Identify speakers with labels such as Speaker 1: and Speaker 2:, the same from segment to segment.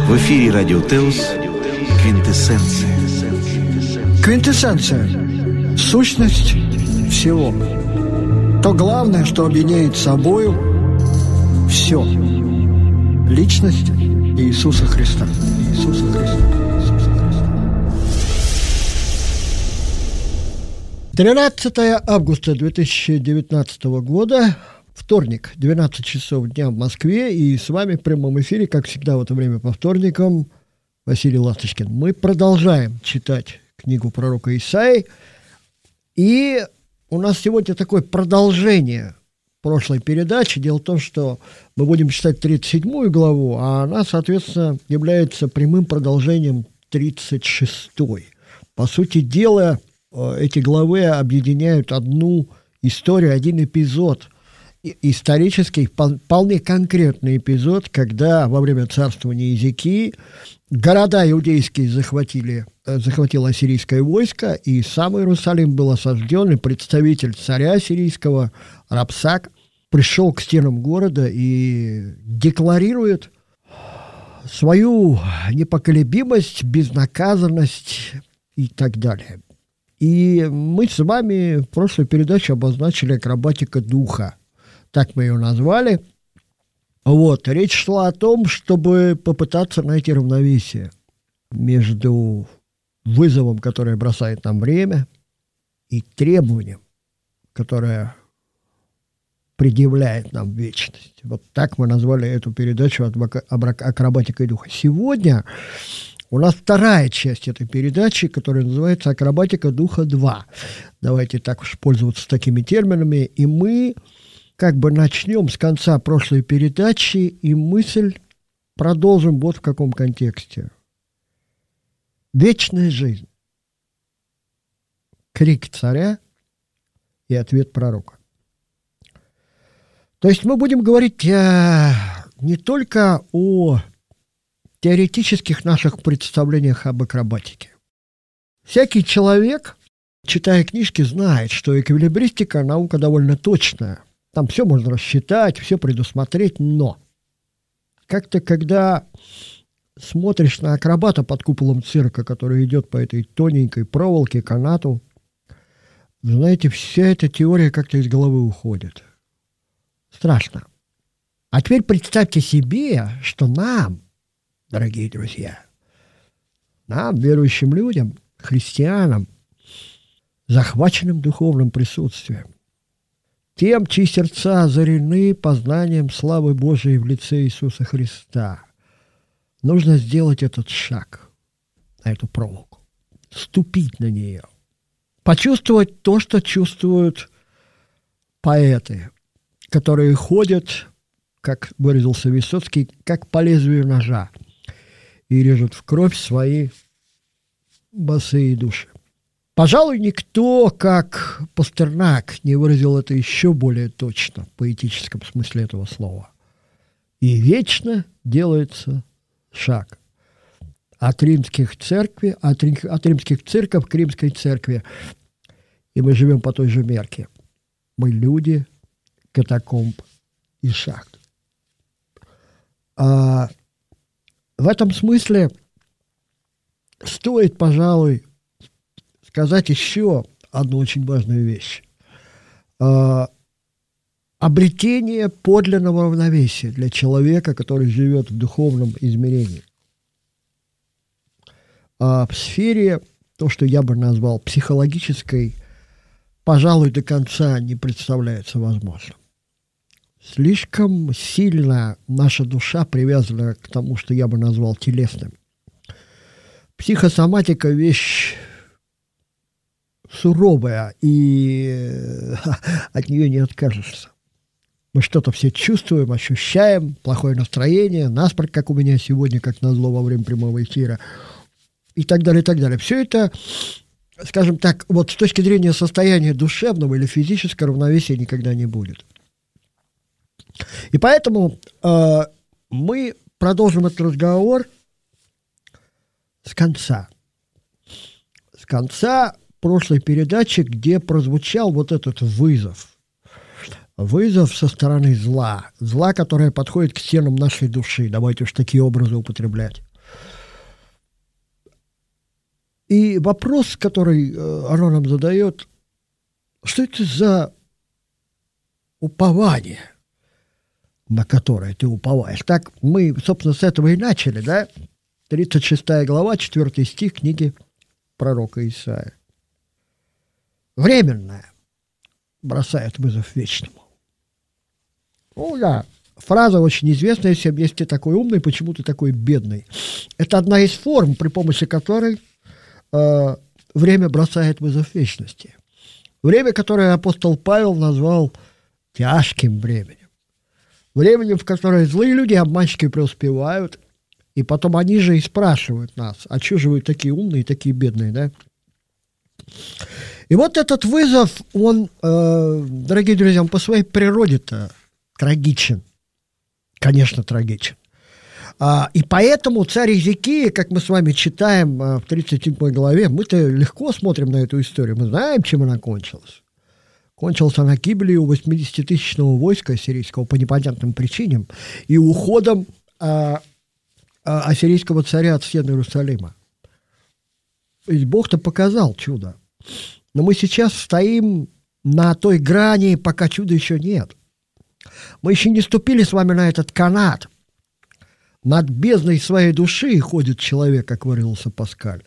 Speaker 1: В эфире Радио Теос «Квинтэссенция».
Speaker 2: Квинтэссенция – сущность всего. То главное, что объединяет собою все. Личность Иисуса Христа. Иисуса Христа. 13 августа 2019 года, вторник, 12 часов дня в Москве, и с вами в прямом эфире, как всегда в это время по вторникам, Василий Ласточкин. Мы продолжаем читать книгу пророка Исаии, и у нас сегодня такое продолжение прошлой передачи. Дело в том, что мы будем читать 37 главу, а она, соответственно, является прямым продолжением 36-й. По сути дела, эти главы объединяют одну историю, один эпизод, исторический, вполне конкретный эпизод, когда во время царствования Иезекии города иудейские захватило ассирийское войско, и сам Иерусалим был осажден, и представитель царя ассирийского Рапсак пришел к стенам города и декларирует свою непоколебимость, безнаказанность и так далее. И мы с вами в прошлой передаче обозначили акробатика духа. Так мы ее назвали. Вот. Речь шла о том, чтобы попытаться найти равновесие между вызовом, который бросает нам время, и требованием, которое предъявляет нам вечность. Вот так мы назвали эту передачу «Акробатика духа». Сегодня у нас вторая часть этой передачи, которая называется «Акробатика духа 2». Давайте так уж пользоваться такими терминами. И мы как бы начнем с конца прошлой передачи, и мысль продолжим вот в каком контексте. Вечная жизнь. Крик царя и ответ пророка. То есть мы будем говорить не только о теоретических наших представлениях об акробатике. Всякий человек, читая книжки, знает, что эквилибристика – наука довольно точная. Там все можно рассчитать, все предусмотреть, но как-то, когда смотришь на акробата под куполом цирка, который идет по этой тоненькой проволоке, канату, знаете, вся эта теория как-то из головы уходит. Страшно. А теперь представьте себе, что нам, дорогие друзья, нам, верующим людям, христианам, захваченным духовным присутствием, тем, чьи сердца озарены познанием славы Божией в лице Иисуса Христа, нужно сделать этот шаг на эту проволоку, ступить на нее, почувствовать то, что чувствуют поэты, которые ходят, как выразился Высоцкий, как по лезвию ножа, и режут в кровь свои босые души. Пожалуй, никто, как Пастернак, не выразил это еще более точно в поэтическом смысле этого слова. И вечно делается шаг от римских церквей, от римских церквей к римской церкви, и мы живем по той же мерке. Мы люди катакомб и шахт. В этом смысле стоит, пожалуй, сказать еще одну очень важную вещь. Обретение подлинного равновесия для человека, который живет в духовном измерении. В сфере, то, что я бы назвал психологической, пожалуй, до конца не представляется возможным. Слишком сильно наша душа привязана к тому, что я бы назвал телесным. Психосоматика – вещь суровая, и от нее не откажешься. Мы что-то все чувствуем, ощущаем, плохое настроение, насморк, как у меня сегодня, как назло во время прямого эфира, и так далее, и так далее. Все это, скажем так, вот с точки зрения состояния душевного или физического равновесия никогда не будет. И поэтому мы продолжим этот разговор с конца. С конца прошлой передачи, где прозвучал вот этот вызов. Вызов со стороны зла. Зла, которое подходит к стенам нашей души. Давайте уж такие образы употреблять. И вопрос, который оно нам задает, что это за упование, на которое ты уповаешь? Так мы, собственно, с этого и начали, да? 36 глава, 4 стих книги пророка Исаия. Временное бросает вызов вечному. Ну да, фраза очень известная всем: если ты такой умный, почему ты такой бедный? Это одна из форм, при помощи которой время бросает вызов вечности. Время, которое апостол Павел назвал тяжким временем. Временем, в которое злые люди, обманщики преуспевают, и потом они же и спрашивают нас: а чего же вы такие умные, такие бедные, да? И вот этот вызов, он, дорогие друзья, он по своей природе-то трагичен. Конечно, трагичен. И поэтому царь Иезекия, как мы с вами читаем в 37 главе, мы-то легко смотрим на эту историю. Мы знаем, чем она кончилась. Кончилась она гибелью 80-тысячного войска ассирийского по непонятным причинам и уходом ассирийского царя от стен Иерусалима. Ведь Бог-то показал чудо. Но мы сейчас стоим на той грани, пока чуда еще нет. Мы еще не ступили с вами на этот канат. Над бездной своей души ходит человек, как выразился Паскаль.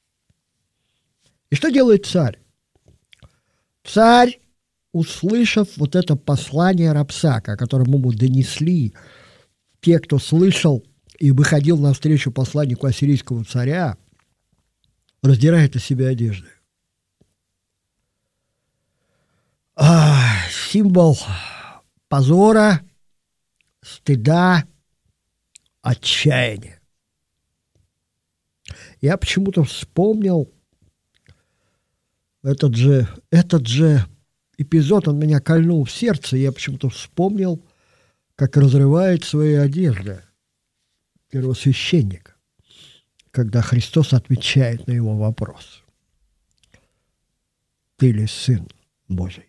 Speaker 2: И что делает царь? Царь, услышав вот это послание Рабсака, которое ему донесли те, кто слышал и выходил навстречу посланнику ассирийского царя, раздирает из себя одежды. Символ позора, стыда, отчаяния. Я почему-то вспомнил этот же эпизод, он меня кольнул в сердце, я почему-то вспомнил, как разрывает свои одежды первосвященник, когда Христос отвечает на его вопрос: «Ты ли Сын Божий?»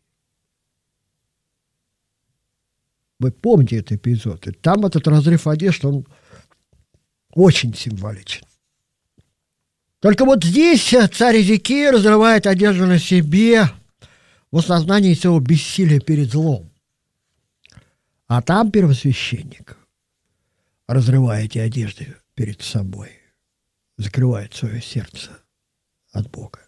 Speaker 2: Вы помните этот эпизод? И там этот разрыв одежд, он очень символичен. Только вот здесь царь Иезекия разрывает одежду на себе в осознании своего бессилия перед злом. А там первосвященник, разрывая эти одежды перед собой, закрывает свое сердце от Бога.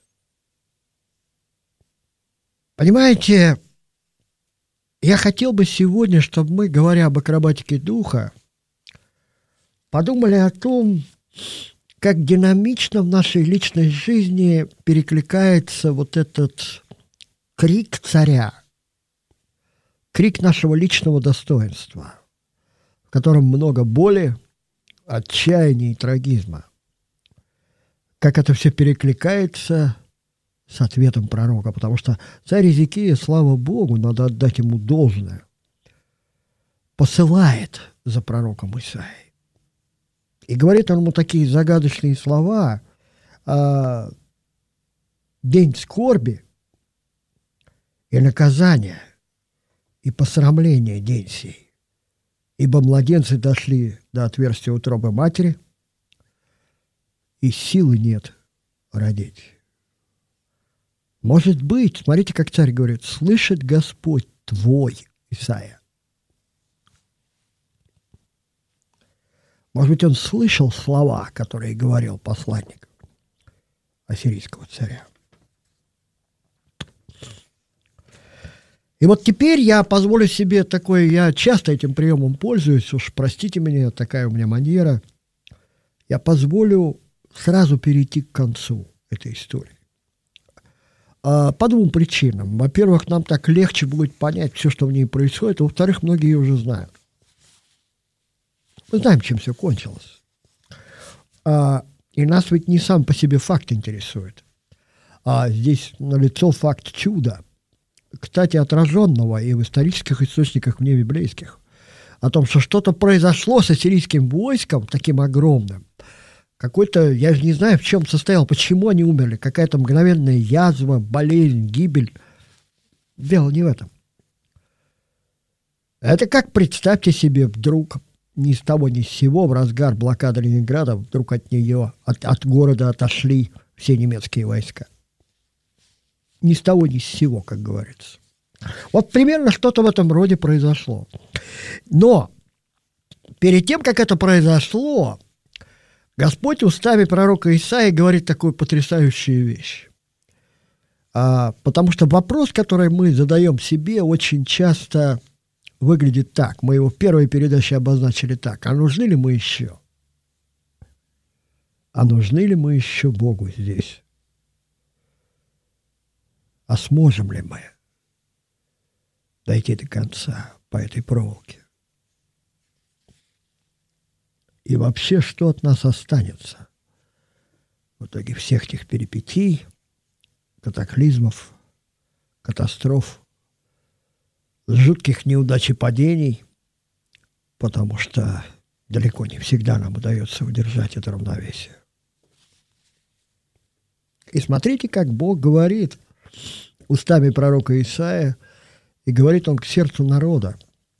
Speaker 2: Понимаете, я хотел бы сегодня, чтобы мы, говоря об акробатике духа, подумали о том, как динамично в нашей личной жизни перекликается вот этот крик царя, крик нашего личного достоинства, в котором много боли, отчаяния и трагизма. Как это все перекликается с ответом пророка, потому что царь Иезекия, слава Богу, надо отдать ему должное, посылает за пророком Исаией. И говорит он ему такие загадочные слова: «День скорби и наказания, и посрамления день сей, ибо младенцы дошли до отверстия утробы матери, и силы нет родить». Может быть, смотрите, как царь говорит: «Слышит Господь твой, Исаия». Может быть, он слышал слова, которые говорил посланник ассирийского царя. И вот теперь я позволю себе такой, я часто этим приемом пользуюсь, уж простите меня, такая у меня манера. Я позволю сразу перейти к концу этой истории. По двум причинам. Во-первых, нам так легче будет понять все, что в ней происходит. Во-вторых, многие ее уже знают. Мы знаем, чем все кончилось. И нас ведь не сам по себе факт интересует. Здесь налицо факт чуда. Кстати, отраженного и в исторических источниках вне библейских. О том, что что-то произошло с ассирийским войском, таким огромным. Какой-то, я же не знаю, в чем состоял, почему они умерли. Какая-то мгновенная язва, болезнь, гибель. Дело не в этом. Это как, представьте себе, вдруг ни с того ни с сего в разгар блокады Ленинграда вдруг от нее, от города отошли все немецкие войска. Ни с того, ни с сего, как говорится. Вот примерно что-то в этом роде произошло. Но перед тем, как это произошло, Господь устами пророка Исаии говорит такую потрясающую вещь. Потому что вопрос, который мы задаем себе, очень часто выглядит так. Мы его в первой передаче обозначили так. А нужны ли мы еще? А нужны ли мы еще Богу здесь? А сможем ли мы дойти до конца по этой проволоке? И вообще, что от нас останется в итоге всех этих перипетий, катаклизмов, катастроф, жутких неудач и падений, потому что далеко не всегда нам удается удержать это равновесие. И смотрите, как Бог говорит устами пророка Исаия, и говорит он к сердцу народа.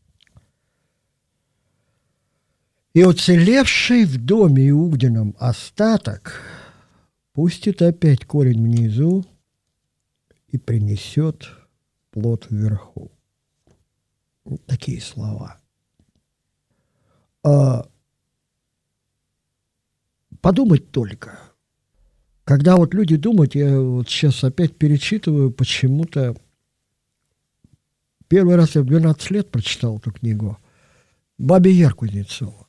Speaker 2: «И уцелевший в доме Иудином остаток пустит опять корень внизу и принесет плод вверху». Вот такие слова. Подумать только. Когда вот люди думают, я вот сейчас опять перечитываю, почему-то первый раз я в 12 лет прочитал эту книгу «Бабе Яр» Кузнецова.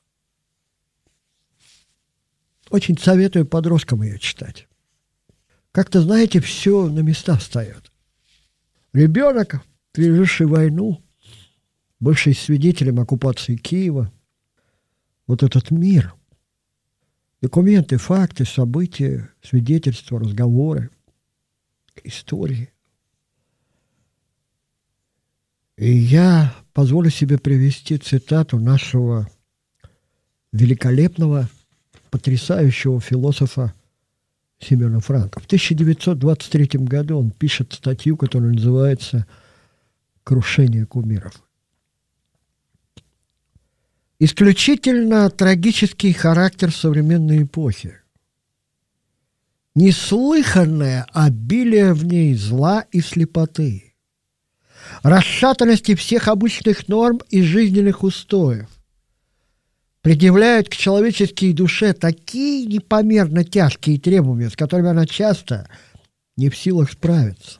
Speaker 2: Очень советую подросткам ее читать. Как-то, знаете, все на места встает. Ребенок, переживший войну, бывший свидетелем оккупации Киева, вот этот мир, документы, факты, события, свидетельства, разговоры, истории. И я позволю себе привести цитату нашего великолепного, потрясающего философа Семена Франка. В 1923 году он пишет статью, которая называется «Крушение кумиров». Исключительно трагический характер современной эпохи. Неслыханное обилие в ней зла и слепоты. Расшатанности всех обычных норм и жизненных устоев предъявляют к человеческой душе такие непомерно тяжкие требования, с которыми она часто не в силах справиться.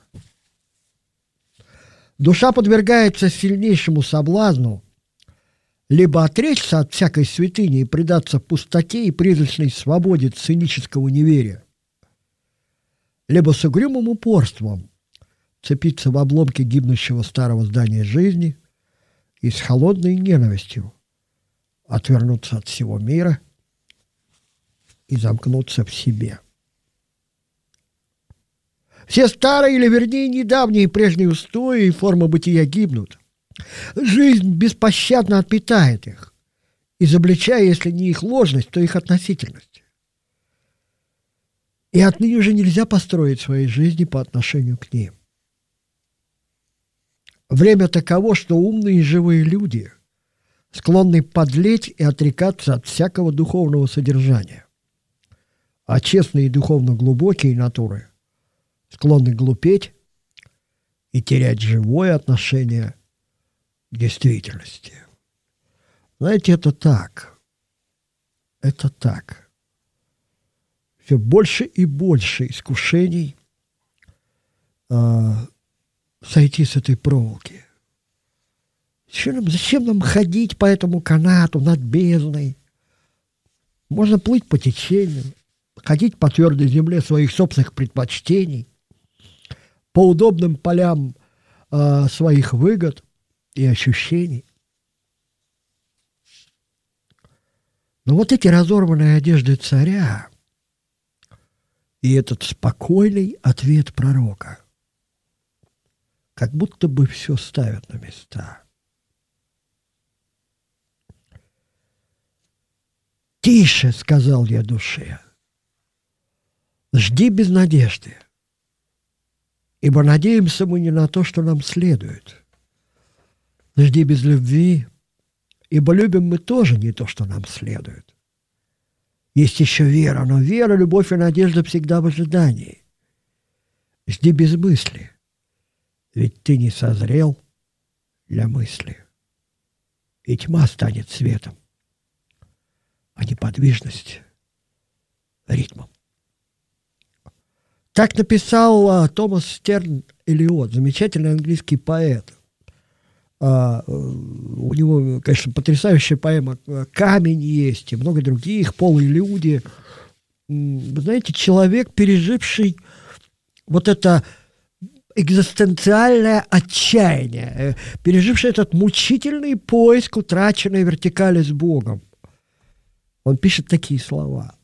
Speaker 2: Душа подвергается сильнейшему соблазну либо отречься от всякой святыни и предаться пустоте и призрачной свободе цинического неверия, либо с угрюмым упорством цепиться в обломки гибнущего старого здания жизни и с холодной ненавистью отвернуться от всего мира и замкнуться в себе. Все старые, или вернее недавние прежние устои и формы бытия гибнут. Жизнь беспощадно отпитает их, изобличая, если не их ложность, то их относительность. И отныне уже нельзя построить своей жизни по отношению к ним. Время таково, что умные и живые люди склонны подлеть и отрекаться от всякого духовного содержания, а честные и духовно глубокие натуры склонны глупеть и терять живое отношение к действительности. Знаете, это так. Это так. Все больше и больше искушений сойти с этой проволоки. Зачем нам ходить по этому канату над бездной? Можно плыть по течению, ходить по твердой земле своих собственных предпочтений, по удобным полям своих выгод и ощущений. Но вот эти разорванные одежды царя и этот спокойный ответ пророка как будто бы все ставят на места. «Тише, — сказал я душе, — жди без надежды, ибо надеемся мы не на то, что нам следует. Жди без любви, ибо любим мы тоже не то, что нам следует. Есть еще вера, но вера, любовь и надежда всегда в ожидании. Жди без мысли, ведь ты не созрел для мысли. И тьма станет светом, а неподвижность ритмом. Так написал Томас Стерн Элиот, замечательный английский поэт. У него, конечно, потрясающая поэма «Камень» есть, и много других, «Полые люди». Вы знаете, человек, переживший вот это экзистенциальное отчаяние, переживший этот мучительный поиск утраченной вертикали с Богом. Он пишет такие слова.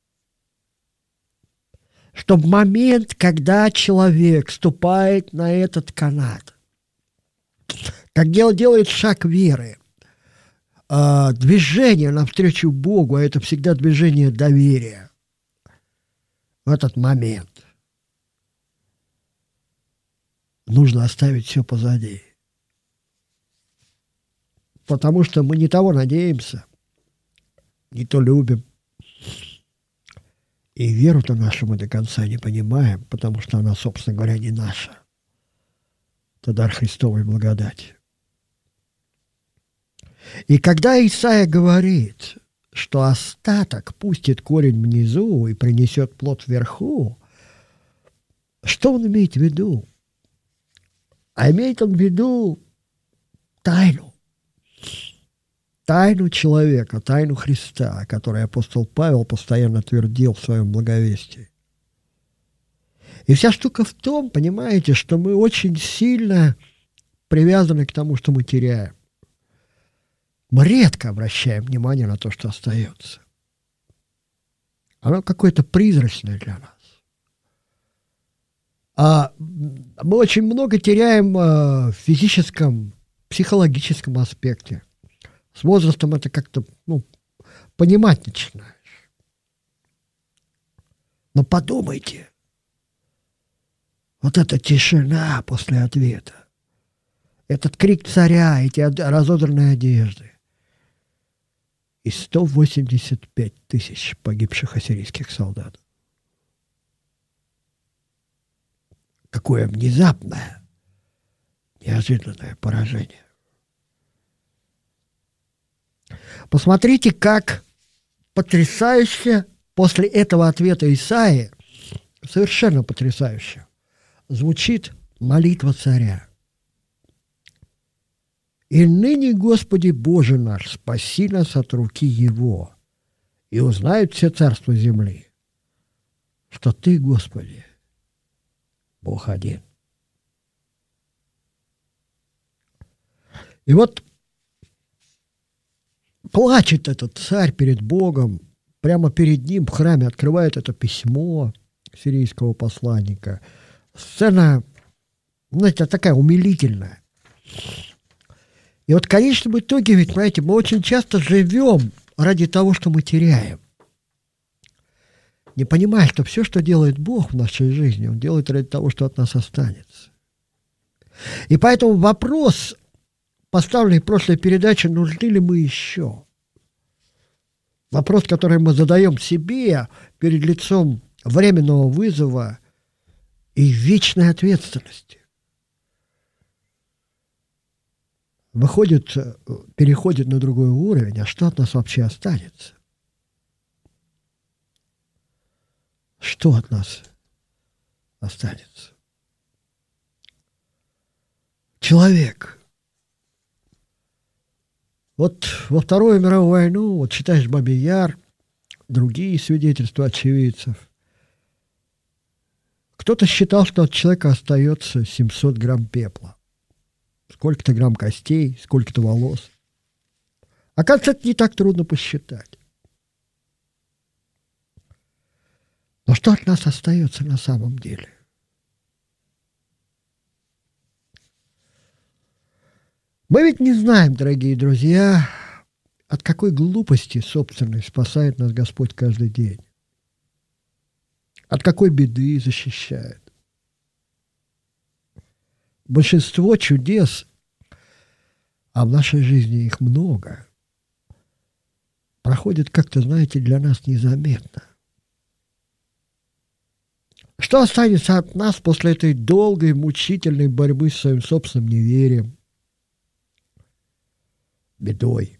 Speaker 2: Что в момент, когда человек ступает на этот канат, как делает шаг веры, движение навстречу Богу, а это всегда движение доверия, в этот момент нужно оставить все позади. Потому что мы не того надеемся, не то любим. И веру-то нашу мы до конца не понимаем, потому что она, собственно говоря, не наша. Это дар Христовой благодати. И когда Исаия говорит, что остаток пустит корень внизу и принесет плод вверху, что он имеет в виду? А имеет он в виду тайну. Тайну человека, тайну Христа, о которой апостол Павел постоянно твердил в своем благовестии. И вся штука в том, понимаете, что мы очень сильно привязаны к тому, что мы теряем. Мы редко обращаем внимание на то, что остается. Оно какое-то призрачное для нас. А мы очень много теряем в физическом, психологическом аспекте. С возрастом это как-то, понимать начинаешь. Но подумайте, вот эта тишина после ответа, этот крик царя, эти разодранные одежды и 185 тысяч погибших ассирийских солдат. Какое внезапное, неожиданное поражение. Посмотрите, как потрясающе после этого ответа Исаии, совершенно потрясающе, звучит молитва царя. «И ныне, Господи Боже наш, спаси нас от руки его, и узнают все царства земли, что Ты, Господи, Бог один». И вот плачет этот царь перед Богом, прямо перед ним в храме открывает это письмо сирийского посланника. Сцена, знаете, такая умилительная. И вот в конечном итоге, ведь, понимаете, мы очень часто живем ради того, что мы теряем. Не понимая, что все, что делает Бог в нашей жизни, Он делает ради того, что от нас останется. И поэтому вопрос, поставленный в прошлой передаче, нужны ли мы еще? Вопрос, который мы задаем себе перед лицом временного вызова и вечной ответственности. Переходит на другой уровень, а что от нас вообще останется? Что от нас останется? Человек. Вот во Вторую мировую войну, вот читаешь «Бабий Яр», другие свидетельства очевидцев. Кто-то считал, что от человека остается 700 грамм пепла. Сколько-то грамм костей, сколько-то волос. Оказывается, это не так трудно посчитать. Но что от нас остается на самом деле? Мы ведь не знаем, дорогие друзья, от какой глупости собственной спасает нас Господь каждый день. От какой беды защищает. Большинство чудес, а в нашей жизни их много, проходит как-то, знаете, для нас незаметно. Что останется от нас после этой долгой, мучительной борьбы с своим собственным неверием, бедой?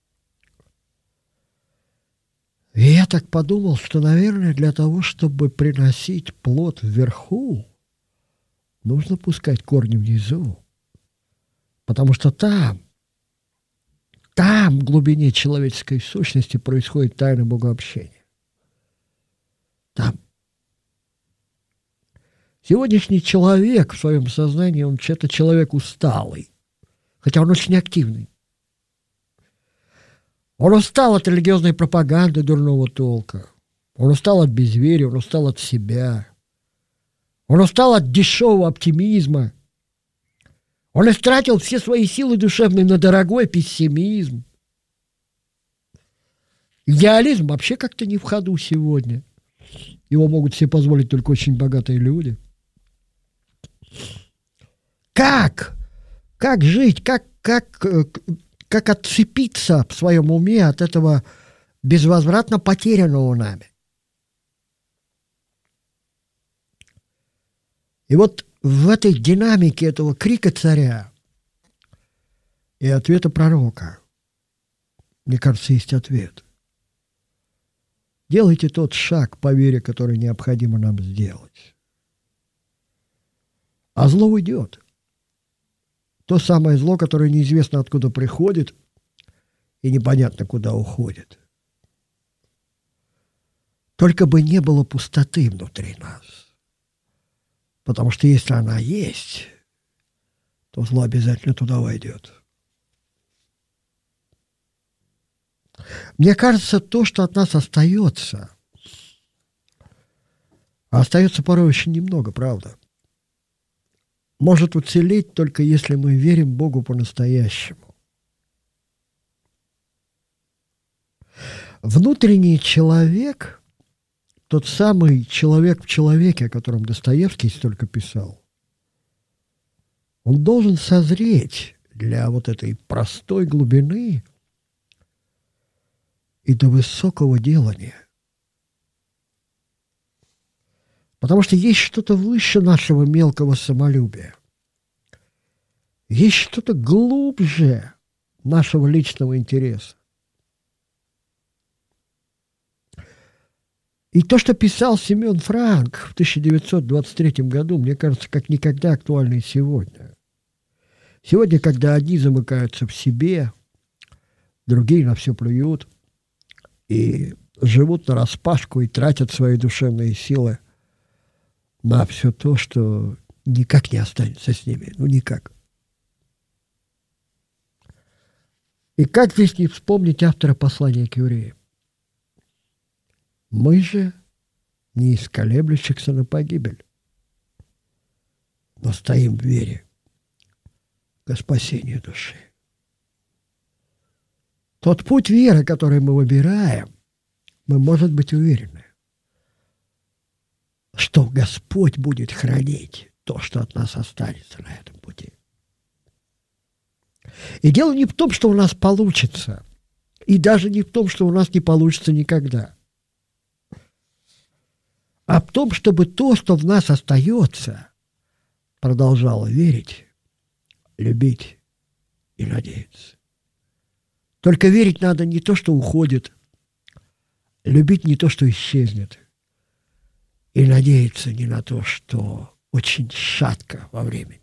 Speaker 2: И я так подумал, что, наверное, для того, чтобы приносить плод вверху, нужно пускать корни внизу. Потому что там, в глубине человеческой сущности происходит тайна богообщения. Там. Сегодняшний человек в своем сознании, он это человек усталый, хотя он очень активный. Он устал от религиозной пропаганды дурного толка. Он устал от безверия, он устал от себя. Он устал от дешевого оптимизма. Он истратил все свои силы душевные на дорогой пессимизм. Идеализм вообще как-то не в ходу сегодня. Его могут себе позволить только очень богатые люди. Как жить, как отцепиться в своем уме от этого безвозвратно потерянного нами? И вот в этой динамике этого крика царя и ответа пророка, мне кажется, есть ответ. Делайте тот шаг по вере, который необходимо нам сделать. А зло уйдет. То самое зло, которое неизвестно откуда приходит и непонятно куда уходит. Только бы не было пустоты внутри нас. Потому что если она есть, то зло обязательно туда войдет. Мне кажется, то, что от нас остается, а остается порой очень немного, правда, может уцелеть только если мы верим Богу по-настоящему. Внутренний человек, тот самый человек в человеке, о котором Достоевский столько писал, он должен созреть для вот этой простой глубины и до высокого делания. Потому что есть что-то выше нашего мелкого самолюбия. Есть что-то глубже нашего личного интереса. И то, что писал Семен Франк в 1923 году, мне кажется, как никогда актуально и сегодня. Сегодня, когда одни замыкаются в себе, другие на все плюют и живут нараспашку и тратят свои душевные силы на все то, что никак не останется с ними. Ну, никак. И как здесь не вспомнить автора послания к евреям? Мы же не из колеблющихся на погибель, но стоим в вере к спасению души. Тот путь веры, который мы выбираем, мы, может быть, уверены, что Господь будет хранить то, что от нас останется на этом пути. И дело не в том, что у нас получится, и даже не в том, что у нас не получится никогда, а в том, чтобы то, что в нас остается, продолжало верить, любить и надеяться. Только верить надо не то, что уходит, любить не то, что исчезнет, и надеяться не на то, что очень шатко во времени.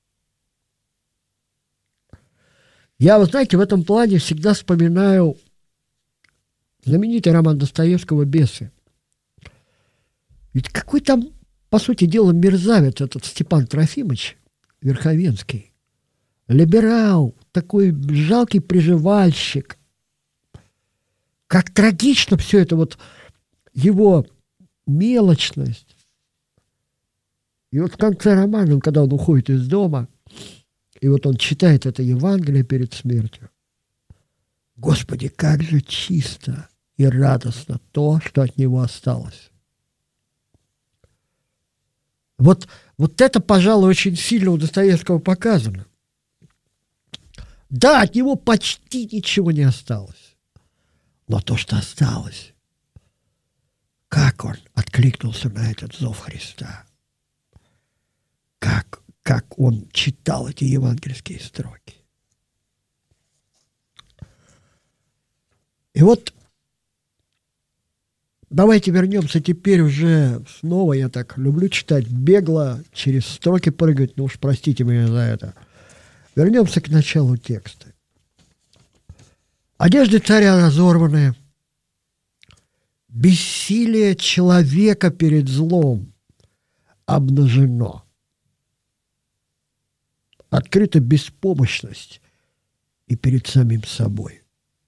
Speaker 2: Я, вы знаете, в этом плане всегда вспоминаю знаменитый роман Достоевского «Бесы». Ведь какой там, по сути дела, мерзавец этот Степан Трофимович Верховенский. Либерал, такой жалкий приживальщик. Как трагично все это, вот его мелочность. И вот в конце романа, когда он уходит из дома, и вот он читает это Евангелие перед смертью. Господи, как же чисто и радостно то, что от него осталось. Вот это, пожалуй, очень сильно у Достоевского показано. Да, от него почти ничего не осталось. Но то, что осталось, как он откликнулся на этот зов Христа, как он читал эти евангельские строки. И вот давайте вернемся теперь уже снова, я так люблю читать бегло, через строки прыгать, ну уж простите меня за это. Вернемся к началу текста. Одежды царя разорваны, бессилие человека перед злом обнажено. Открыта беспомощность и перед самим собой.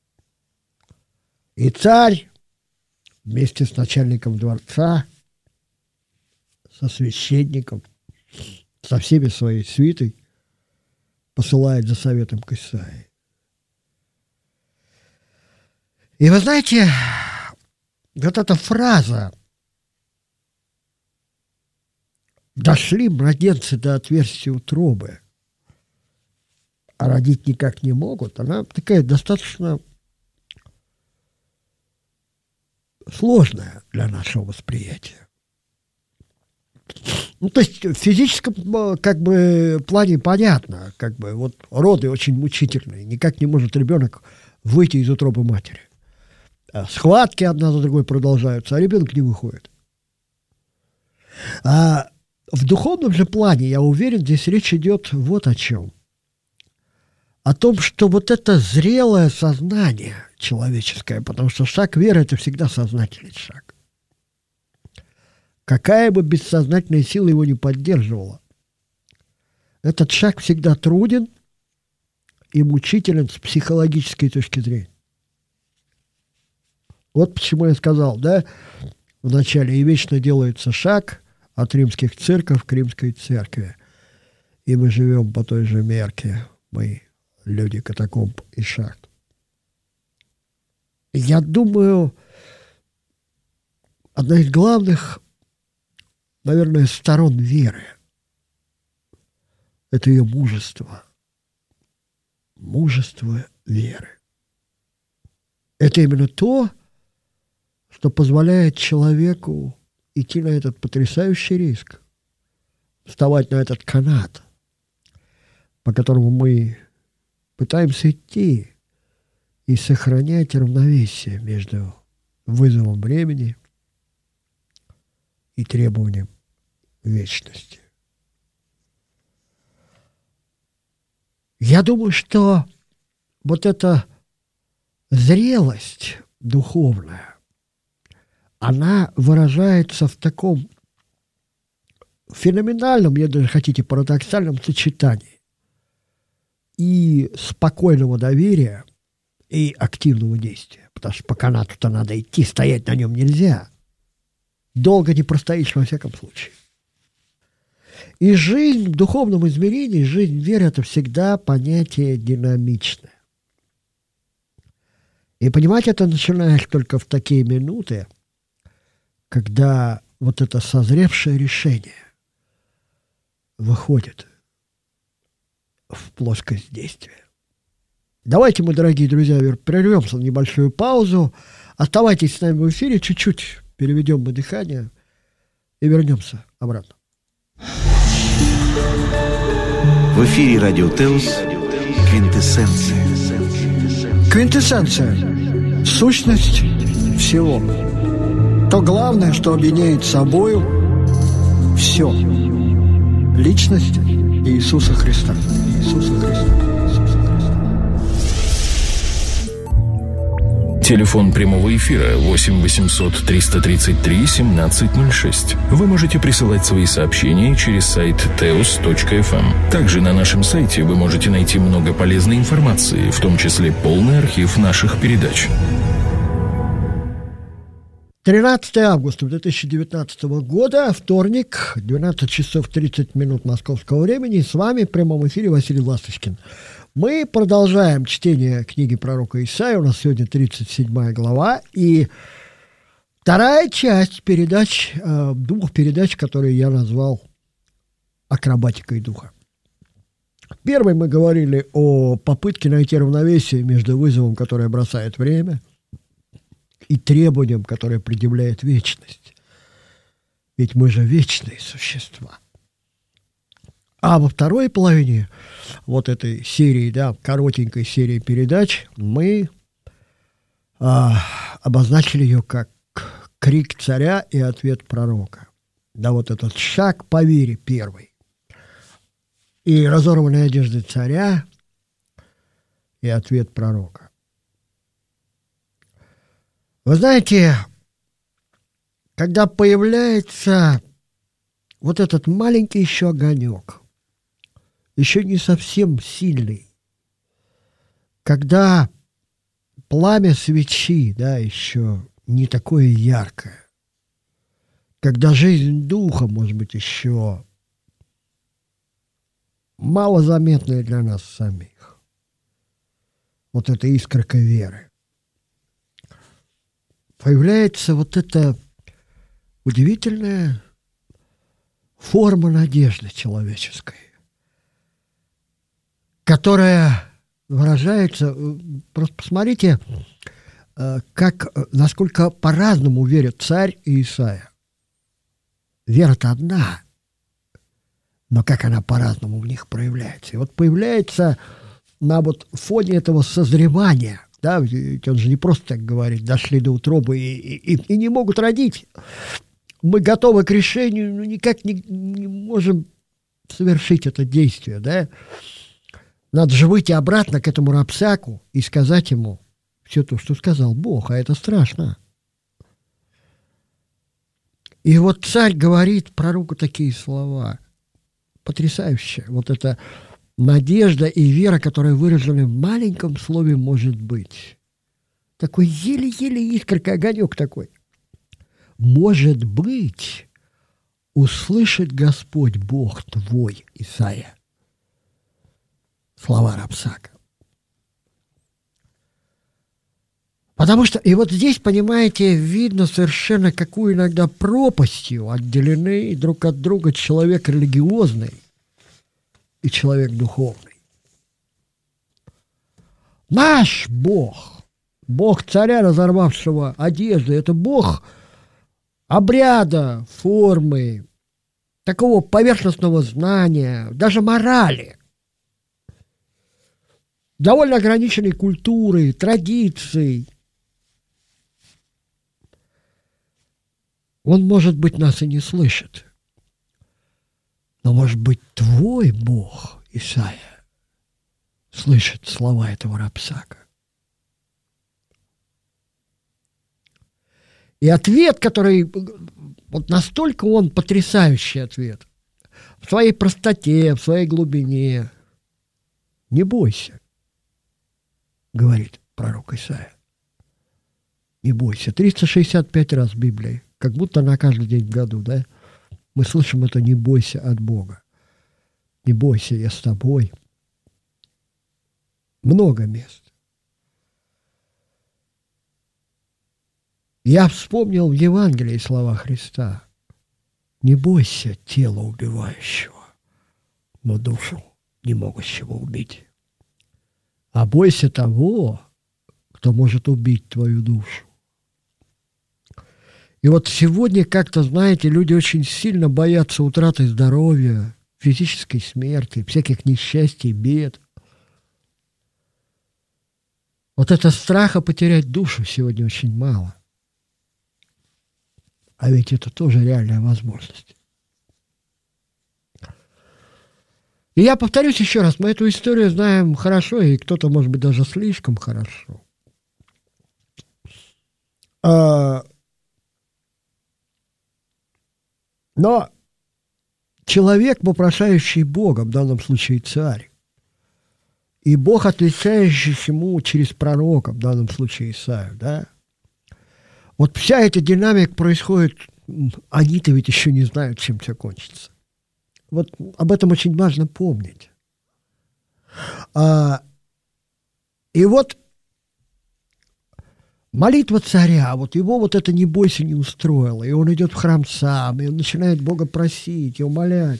Speaker 2: И царь вместе с начальником дворца, со священником, со всеми своей свитой посылает за советом к Исаии. И вы знаете, вот эта фраза «дошли младенцы до отверстия утробы, а родить никак не могут», она такая достаточно сложная для нашего восприятия. Ну, то есть в физическом как бы плане понятно, как бы вот роды очень мучительные, никак не может ребенок выйти из утробы матери. Схватки одна за другой продолжаются, а ребенок не выходит. А в духовном же плане, я уверен, здесь речь идет вот о чем. О том, что вот это зрелое сознание человеческое, потому что шаг веры – это всегда сознательный шаг. Какая бы бессознательная сила его не поддерживала, этот шаг всегда труден и мучителен с психологической точки зрения. Вот почему я сказал, да, вначале и вечно делается шаг от римских церков к римской церкви. И мы живем по той же мерке, мы люди катакомб и шахт. Я думаю, одна из главных, наверное, сторон веры – это ее мужество. Мужество веры. Это именно то, что позволяет человеку идти на этот потрясающий риск, вставать на этот канат, по которому мы пытаемся идти и сохранять равновесие между вызовом времени и требованием вечности. Я думаю, что вот эта зрелость духовная, она выражается в таком феноменальном, если даже хотите, парадоксальном сочетании и спокойного доверия, и активного действия. Потому что по канату-то надо идти, стоять на нем нельзя. Долго не простоишь во всяком случае. И жизнь в духовном измерении, жизнь веры – это всегда понятие динамичное. И понимать это начинаешь только в такие минуты, когда вот это созревшее решение выходит в плоскость действия. Давайте мы, дорогие друзья, прервемся на небольшую паузу. Оставайтесь с нами в эфире, чуть-чуть переведем мы дыхание и вернемся обратно.
Speaker 1: В эфире Радио Теос «Квинтэссенция».
Speaker 2: Квинтэссенция – сущность всего. То главное, что объединяет собою все. Личность Иисуса Христа. Иисуса Христа.
Speaker 3: Телефон прямого эфира 8 800 333 1706. Вы можете присылать свои сообщения через сайт teos.fm. Также на нашем сайте вы можете найти много полезной информации, в том числе полный архив наших передач.
Speaker 2: 13 августа 2019 года, вторник, 12 часов 30 минут московского времени. С вами в прямом эфире Василий Ласточкин. Мы продолжаем чтение книги пророка Исаии. У нас сегодня 37 глава. И вторая часть передач, двух передач, которые я назвал «Акробатикой духа». В первой мы говорили о попытке найти равновесие между вызовом, которое бросает время, и требованиям, которые предъявляет вечность. Ведь мы же вечные существа. А во второй половине вот этой серии, да, коротенькой серии передач, мы обозначили ее как крик царя и ответ пророка. Да, вот этот шаг по вере первый. И разорванные одежды царя и ответ пророка. Вы знаете, когда появляется вот этот маленький еще огонек, еще не совсем сильный, когда пламя свечи, да, еще не такое яркое, когда жизнь духа, может быть, еще малозаметная для нас самих, вот эта искорка веры, появляется вот эта удивительная форма надежды человеческой, которая выражается, просто посмотрите, насколько по-разному верят царь и Исайя. Вера-то одна, но как она по-разному в них проявляется. И вот появляется на вот фоне этого созревания, да, ведь он же не просто так говорит, дошли до утробы и не могут родить. Мы готовы к решению, но никак не можем совершить это действие, да. Надо же выйти обратно к этому Рапсаку и сказать ему все то, что сказал Бог, а это страшно. И вот царь говорит пророку такие слова, потрясающие. Вот эта надежда и вера, которые выражены в маленьком слове «может быть». Такой еле-еле искорка, огонек такой. «Может быть, услышит Господь Бог твой, Исайя». Слова Рапсака. Потому что, и вот здесь, понимаете, видно совершенно, какую иногда пропастью отделены друг от друга человек религиозный и человек духовный. Наш Бог, Бог царя, разорвавшего одежды, это Бог обряда, формы, такого поверхностного знания, даже морали, довольно ограниченной культуры, традиций. Он, может быть, нас и не слышит. Но, может быть, твой Бог, Исайя, слышит слова этого Рапсака. И ответ, который, вот настолько он потрясающий ответ, в своей простоте, в своей глубине. Не бойся, говорит пророк Исайя. Не бойся. 365 раз в Библии, как будто на каждый день в году, да? Мы слышим это «не бойся» от Бога. Не бойся, я с тобой. Много мест. Я вспомнил в Евангелии слова Христа. Не бойся тела убивающего, но душу не могущего убить. А бойся того, кто может убить твою душу. И вот сегодня, как-то, знаете, люди очень сильно боятся утраты здоровья, физической смерти, всяких несчастий, бед. Вот это страха потерять душу сегодня очень мало. А ведь это тоже реальная возможность. И я повторюсь еще раз, мы эту историю знаем хорошо, и кто-то, может быть, даже слишком хорошо. Но человек, вопрошающий Бога, в данном случае царь, и Бог, отвечающий ему через пророка, в данном случае Исаию, да, вот вся эта динамика происходит, они-то ведь еще не знают, чем все кончится. Вот об этом очень важно помнить. И вот молитва царя, вот его вот это «не бойся» не устроило, и он идет в храм сам, и он начинает Бога просить и умолять.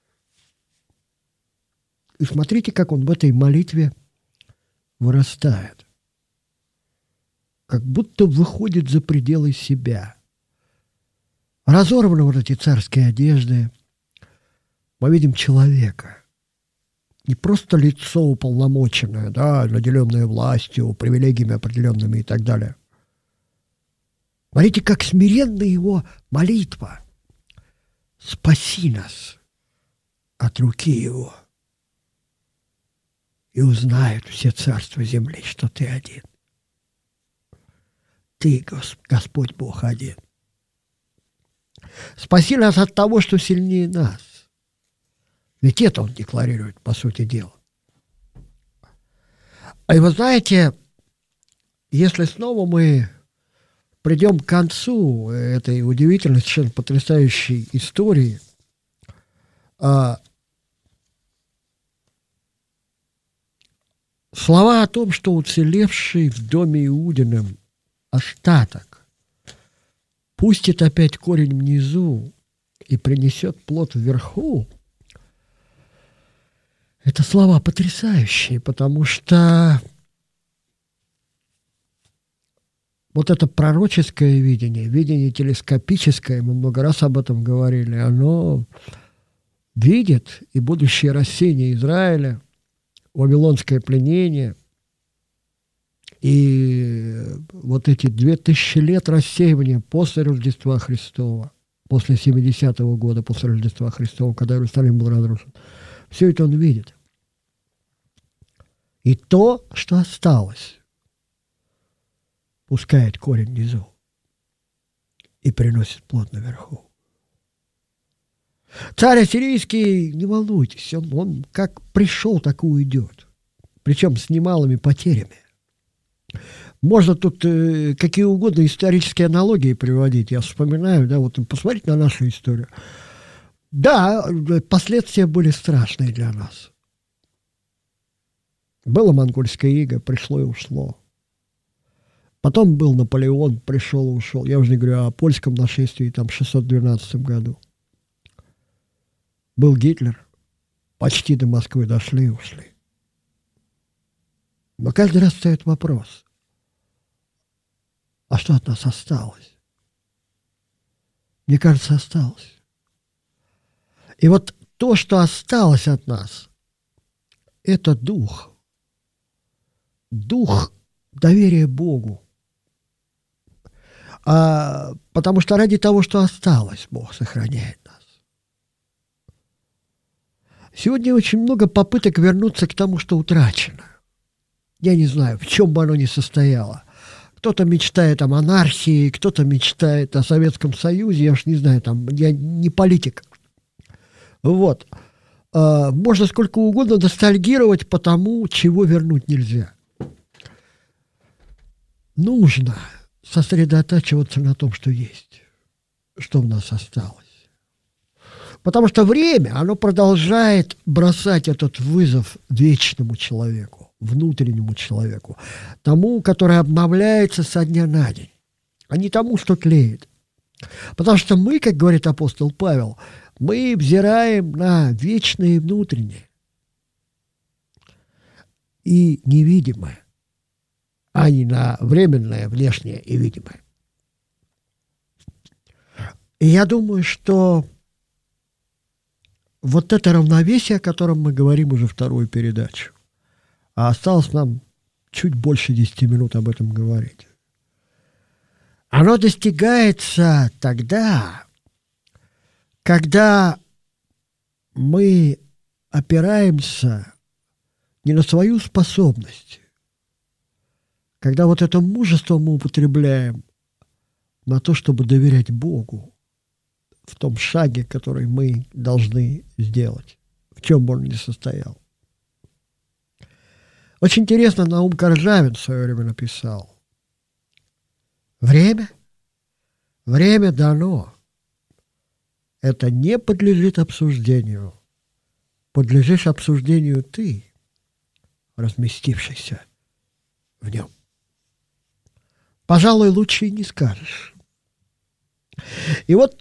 Speaker 2: И смотрите, как он в этой молитве вырастает. как будто выходит за пределы себя. Разорваны вот эти царские одежды. Мы видим человека. Не просто лицо уполномоченное, да, наделенное властью, привилегиями определенными и так далее. Смотрите, как смиренна его молитва. «Спаси нас от руки его, и узнают все царства земли, что ты один. Ты, Господь Бог, один. Спаси нас от того, что сильнее нас». Ведь это он декларирует, по сути дела. И вы знаете, если снова мы придем к концу этой удивительной, совершенно потрясающей истории, слова о том, что уцелевший в доме Иудином остаток пустит опять корень внизу и принесет плод вверху, это слова потрясающие, потому что вот это пророческое видение телескопическое, мы много раз об этом говорили, оно видит и будущее рассеяние Израиля, вавилонское пленение, и вот эти 2000 лет рассеивания после Рождества Христова, после 70-го года, после Рождества Христова, когда Иерусалим был разрушен. Все это он видит. И то, что осталось, пускает корень внизу и приносит плод наверху. Царь ассирийский, не волнуйтесь, он как пришел, так и уйдет. Причем с немалыми потерями. Можно тут какие угодно исторические аналогии приводить. Я вспоминаю, да, вот посмотрите на нашу историю. Да, последствия были страшные для нас. Было монгольское иго, пришло и ушло. Потом был Наполеон, пришел и ушел. Я уже не говорю о польском нашествии там, в 612 году. Был Гитлер. Почти до Москвы дошли и ушли. Но каждый раз встает вопрос. А что от нас осталось? Мне кажется, осталось. И вот то, что осталось от нас, это дух. Дух доверия Богу. Потому что ради того, что осталось, Бог сохраняет нас. Сегодня очень много попыток вернуться к тому, что утрачено. Я не знаю, в чем бы оно ни состояло. Кто-то мечтает о монархии, кто-то мечтает о Советском Союзе, я уж не знаю, там, я не политик. Вот. Можно сколько угодно ностальгировать по тому, чего вернуть нельзя. Нужно сосредотачиваться на том, что есть, что у нас осталось. Потому что время, оно продолжает бросать этот вызов вечному человеку, внутреннему человеку, тому, который обновляется со дня на день, а не тому, что тлеет. Потому что мы, как говорит апостол Павел, мы взираем на вечное и внутреннее и невидимое, а не на временное, внешнее и видимое. И я думаю, что вот это равновесие, о котором мы говорим уже вторую передачу, а осталось нам чуть больше 10 минут об этом говорить, оно достигается тогда, когда мы опираемся не на свою способность, когда вот это мужество мы употребляем на то, чтобы доверять Богу в том шаге, который мы должны сделать, в чем бы он ни состоял. Очень интересно, Наум Коржавин в свое время написал: время дано. Это не подлежит обсуждению. Подлежишь обсуждению ты, разместившийся в нем. Пожалуй, лучше и не скажешь. И вот,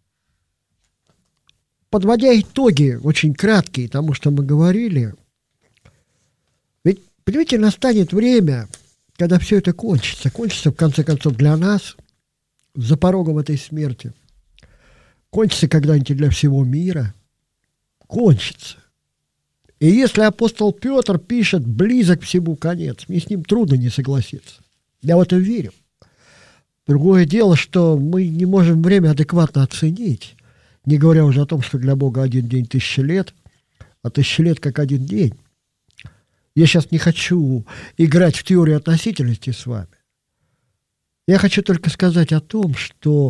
Speaker 2: подводя итоги, очень краткие тому, что мы говорили, ведь, понимаете, настанет время, когда все это кончится в конце концов для нас, за порогом этой смерти, кончится когда-нибудь для всего мира, кончится. И если апостол Петр пишет «близок всему конец», мне с ним трудно не согласиться. Я в это верю. Другое дело, что мы не можем время адекватно оценить, не говоря уже о том, что для Бога один день 1000 лет, а 1000 лет как один день. Я сейчас не хочу играть в теорию относительности с вами. Я хочу только сказать о том, что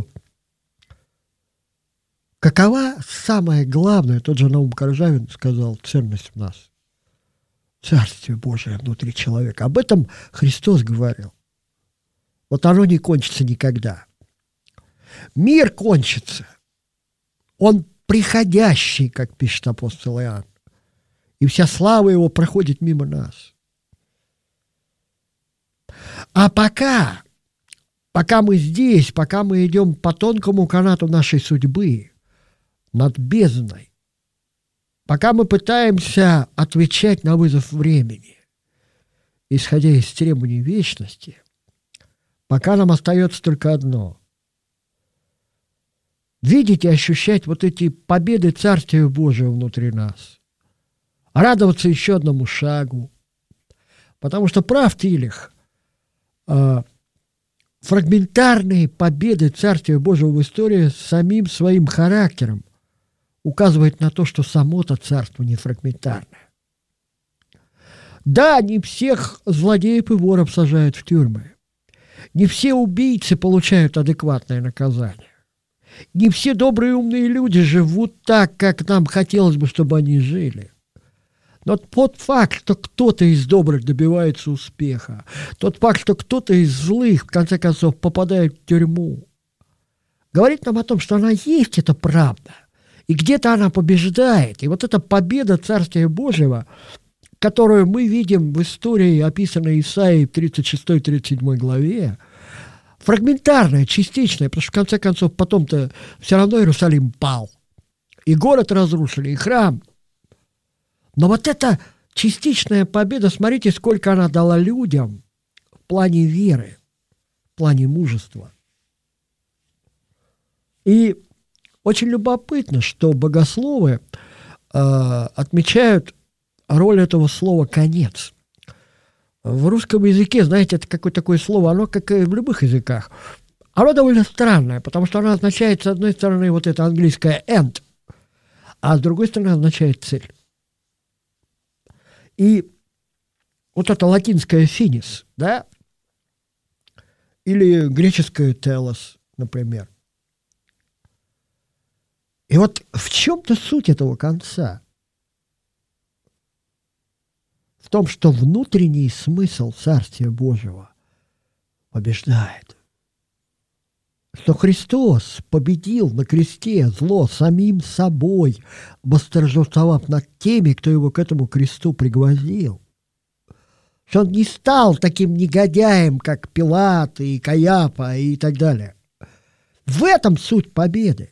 Speaker 2: какова самое главное, тот же Наум Коржавин сказал, ценность в нас. Царствие Божие внутри человека. Об этом Христос говорил. Вот оно не кончится никогда. Мир кончится. Он приходящий, как пишет апостол Иоанн. И вся слава его проходит мимо нас. А пока мы здесь, пока мы идем по тонкому канату нашей судьбы, над бездной, пока мы пытаемся отвечать на вызов времени, исходя из требований вечности, пока нам остается только одно – видеть и ощущать вот эти победы Царствия Божия внутри нас, радоваться еще одному шагу, потому что прав Тилих, фрагментарные победы Царствия Божьего в истории самим своим характером указывает на то, что само-то царство не фрагментарное. Да, не всех злодеев и воров сажают в тюрьмы. Не все убийцы получают адекватное наказание. Не все добрые умные люди живут так, как нам хотелось бы, чтобы они жили. Но тот факт, что кто-то из добрых добивается успеха, тот факт, что кто-то из злых, в конце концов, попадает в тюрьму, говорит нам о том, что она есть, это правда. И где-то она побеждает. И вот эта победа Царствия Божьего, которую мы видим в истории, описанной Исаией в 36-37 главе, фрагментарная, частичная, потому что, в конце концов, потом-то все равно Иерусалим пал. И город разрушили, и храм. Но вот эта частичная победа, смотрите, сколько она дала людям в плане веры, в плане мужества. И очень любопытно, что богословы отмечают роль этого слова «конец». В русском языке, знаете, это какое-то такое слово, оно, как и в любых языках, оно довольно странное, потому что оно означает, с одной стороны, вот это английское «end», а с другой стороны, означает «цель». И вот это латинское «finis», да, или греческое «telos», например. И вот в чем-то суть этого конца? В том, что внутренний смысл Царствия Божьего побеждает. Что Христос победил на кресте зло самим собой, восторжествовав над теми, кто его к этому кресту пригвоздил. Что он не стал таким негодяем, как Пилат и Каиафа и так далее. В этом суть победы.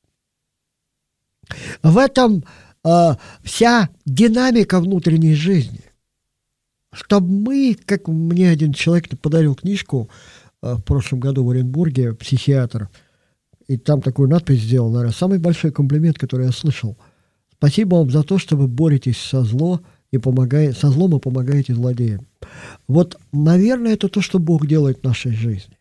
Speaker 2: В этом вся динамика внутренней жизни. Чтобы мы, как мне один человек подарил книжку в прошлом году в Оренбурге, психиатр, и там такую надпись сделал, наверное, самый большой комплимент, который я слышал. Спасибо вам за то, что вы боретесь со злом и помогаете злодеям. Вот, наверное, это то, что Бог делает в нашей жизни.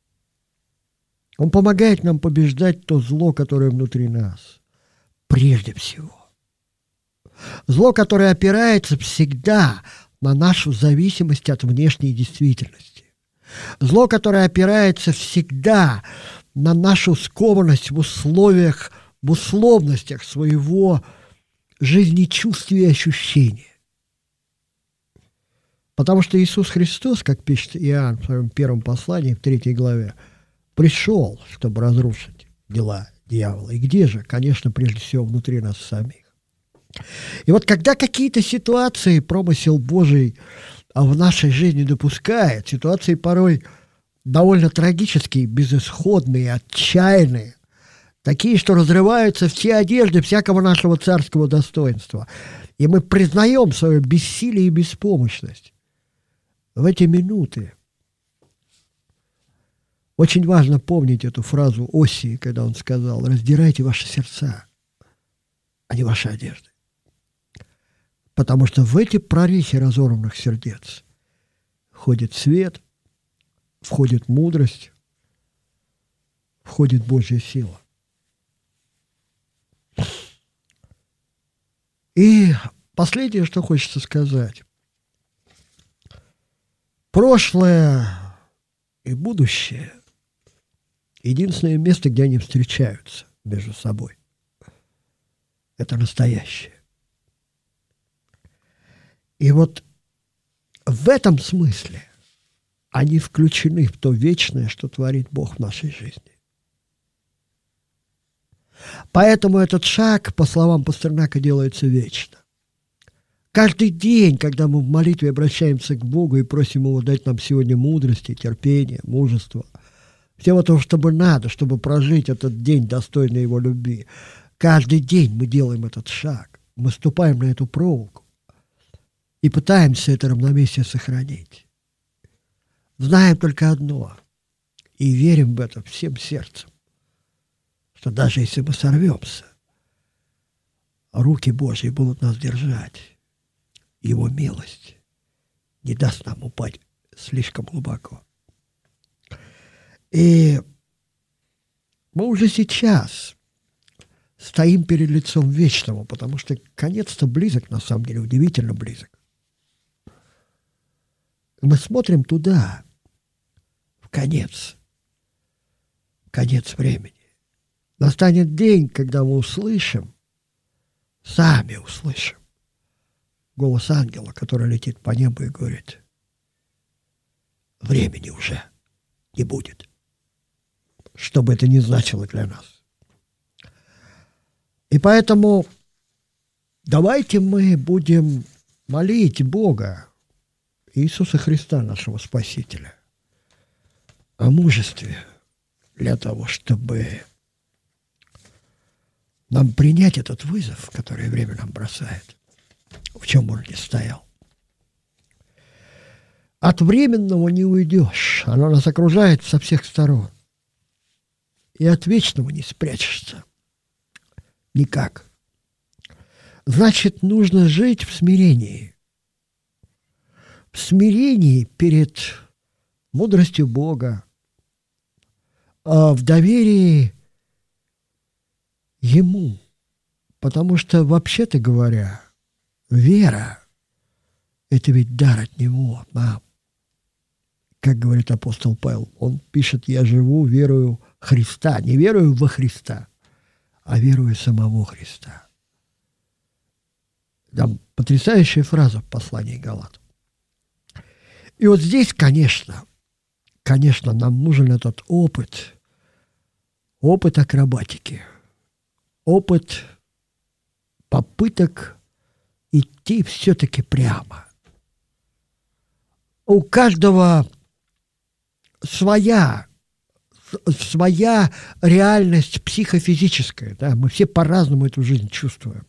Speaker 2: Он помогает нам побеждать то зло, которое внутри нас. Прежде всего. Зло, которое опирается всегда на нашу зависимость от внешней действительности. Зло, которое опирается всегда на нашу скованность в условиях, в условностях своего жизнечувствия и ощущения. Потому что Иисус Христос, как пишет Иоанн в своем первом послании, в 3 главе, пришел, чтобы разрушить дела дьявола. И где же? Конечно, прежде всего, внутри нас самих. И вот когда какие-то ситуации промысел Божий в нашей жизни допускает, ситуации порой довольно трагические, безысходные, отчаянные, такие, что разрываются все одежды всякого нашего царского достоинства, и мы признаем свое бессилие и беспомощность, в эти минуты Очень важно помнить эту фразу Осии, когда он сказал: «Раздирайте ваши сердца, а не ваши одежды». Потому что в эти прорехи разорванных сердец входит свет, входит мудрость, входит Божья сила. И последнее, что хочется сказать. Прошлое и будущее — единственное место, где они встречаются между собой. Это настоящее. И вот в этом смысле они включены в то вечное, что творит Бог в нашей жизни. Поэтому этот шаг, по словам Пастернака, делается вечно. Каждый день, когда мы в молитве обращаемся к Богу и просим Его дать нам сегодня мудрости, терпения, мужества, всего того, чтобы надо, чтобы прожить этот день достойно Его любви, каждый день мы делаем этот шаг, мы ступаем на эту проволоку и пытаемся это равновесие сохранить. Знаем только одно и верим в это всем сердцем, что даже если мы сорвемся, руки Божьи будут нас держать. Его милость не даст нам упасть слишком глубоко. И мы уже сейчас стоим перед лицом вечного, потому что конец-то близок, на самом деле, удивительно близок. Мы смотрим туда, в конец времени. Настанет день, когда мы услышим, сами услышим голос ангела, который летит по небу и говорит: времени уже не будет. Что бы это ни значило для нас. И поэтому давайте мы будем молить Бога, Иисуса Христа, нашего Спасителя, о мужестве для того, чтобы нам принять этот вызов, который время нам бросает, в чем он не стоял. От временного не уйдешь, оно нас окружает со всех сторон. И от вечного не спрячешься. Никак. Значит, нужно жить в смирении. В смирении перед мудростью Бога, в доверии Ему. Потому что, вообще-то говоря, вера – это ведь дар от Него нам. Как говорит апостол Павел, он пишет: «Я живу, верую Христа». Не верую во Христа, а верую самого Христа. Там потрясающая фраза в послании к Галатам. И вот здесь, конечно, нам нужен этот опыт акробатики, опыт попыток идти все-таки прямо. У каждого своя реальность психофизическая. Да? Мы все по-разному эту жизнь чувствуем.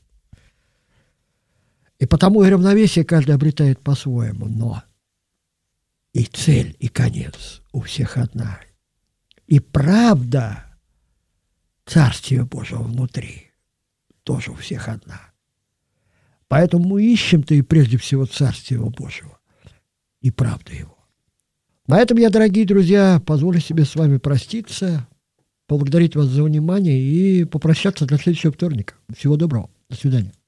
Speaker 2: И потому и равновесие каждый обретает по-своему. Но и цель, и конец у всех одна. И правда Царствия Божьего внутри тоже у всех одна. Поэтому мы ищем-то и прежде всего Царствия Божьего и правду Его. На этом я, дорогие друзья, позволю себе с вами проститься, поблагодарить вас за внимание и попрощаться до следующего вторника. Всего доброго. До свидания.